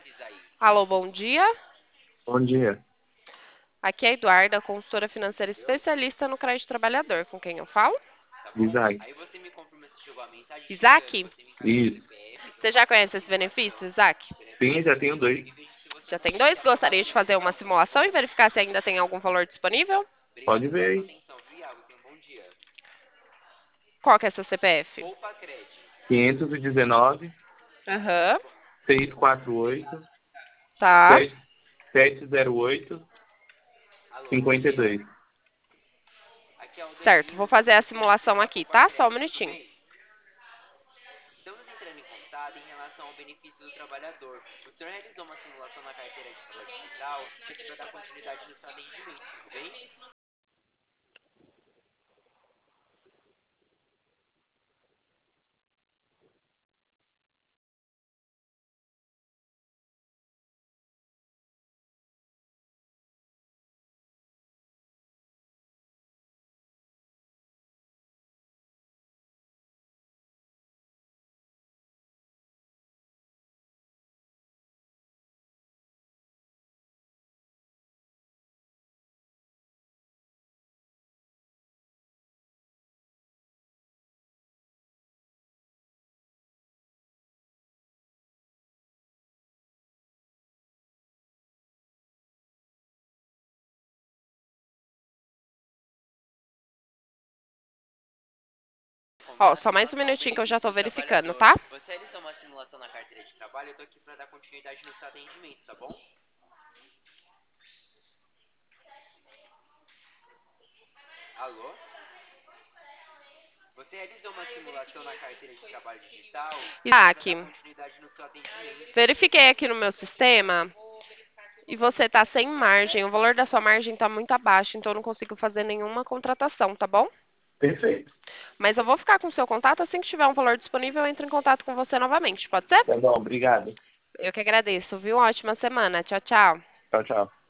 Alô, bom dia. Bom dia, Aqui é a Eduarda, consultora financeira especialista no crédito trabalhador. Com quem eu falo? Isaac. Isaac? Isso. Você já conhece esse benefício, Isaac? Sim, já tenho dois. Já tem dois. Gostaria de fazer uma simulação e verificar se ainda tem algum valor disponível? Pode ver aí. Qual que é seu CPF? 519, Aham. 648, Tá. 708, 52. Certo, vou fazer a simulação aqui, tá? Só um minutinho. Ó, só mais um minutinho que eu já tô verificando, tá? Isaac, verifiquei aqui no meu sistema e você tá sem margem. O valor da sua margem tá muito abaixo, então eu não consigo fazer nenhuma contratação, tá bom? Perfeito. Mas eu vou ficar com o seu contato. Assim que tiver um valor disponível, eu entro em contato com você novamente, pode ser? Tá bom, obrigado. Eu que agradeço, viu? Ótima semana. Tchau, tchau. Tchau, tchau.